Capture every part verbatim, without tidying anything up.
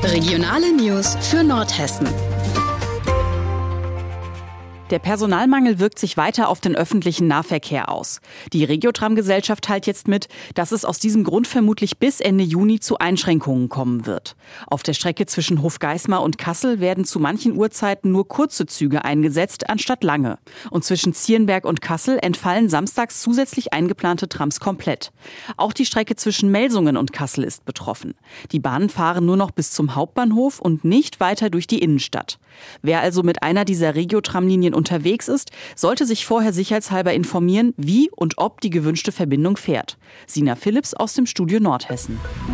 Regionale News für Nordhessen. Der Personalmangel wirkt sich weiter auf den öffentlichen Nahverkehr aus. Die Regiotram-Gesellschaft teilt jetzt mit, dass es aus diesem Grund vermutlich bis Ende Juni zu Einschränkungen kommen wird. Auf der Strecke zwischen Hofgeismar und Kassel werden zu manchen Uhrzeiten nur kurze Züge eingesetzt, anstatt lange. Und zwischen Zierenberg und Kassel entfallen samstags zusätzlich eingeplante Trams komplett. Auch die Strecke zwischen Melsungen und Kassel ist betroffen. Die Bahnen fahren nur noch bis zum Hauptbahnhof und nicht weiter durch die Innenstadt. Wer also mit einer dieser Regiotram-Linien unterwegs ist, sollte sich vorher sicherheitshalber informieren, wie und ob die gewünschte Verbindung fährt. Sina Philipps aus dem Studio Nordhessen.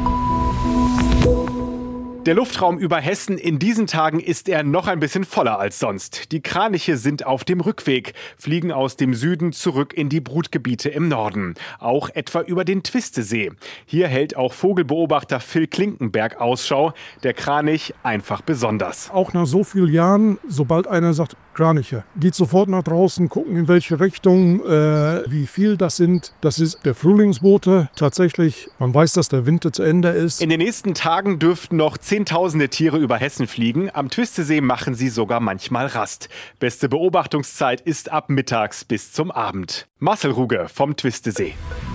Der Luftraum über Hessen in diesen Tagen ist er noch ein bisschen voller als sonst. Die Kraniche sind auf dem Rückweg, fliegen aus dem Süden zurück in die Brutgebiete im Norden. Auch etwa über den Twistesee. Hier hält auch Vogelbeobachter Phil Klinkenberg Ausschau. Der Kranich einfach besonders. Auch nach so vielen Jahren, sobald einer sagt, Kraniche, geht sofort nach draußen, gucken in welche Richtung, äh, wie viel das sind. Das ist der Frühlingsbote. Tatsächlich, man weiß, dass der Winter zu Ende ist. In den nächsten Tagen dürften noch Zehntausende Tiere über Hessen fliegen. Am Twistesee machen sie sogar manchmal Rast. Beste Beobachtungszeit ist ab mittags bis zum Abend. Marcel Ruge vom Twistesee.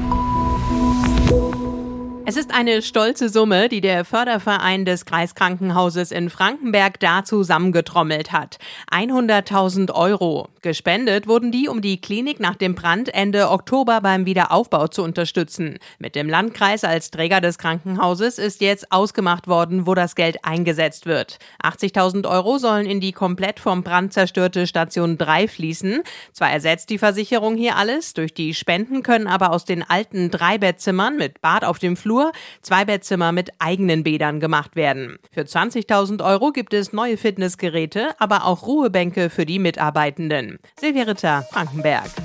Es ist eine stolze Summe, die der Förderverein des Kreiskrankenhauses in Frankenberg da zusammengetrommelt hat. hunderttausend Euro. Gespendet wurden die, um die Klinik nach dem Brand Ende Oktober beim Wiederaufbau zu unterstützen. Mit dem Landkreis als Träger des Krankenhauses ist jetzt ausgemacht worden, wo das Geld eingesetzt wird. achtzigtausend Euro sollen in die komplett vom Brand zerstörte Station drei fließen. Zwar ersetzt die Versicherung hier alles, durch die Spenden können aber aus den alten Dreibettsimmern mit Bad auf dem Flur zwei Bettzimmer mit eigenen Bädern gemacht werden. Für zwanzigtausend Euro gibt es neue Fitnessgeräte, aber auch Ruhebänke für die Mitarbeitenden. Silvia Ritter, Frankenberg.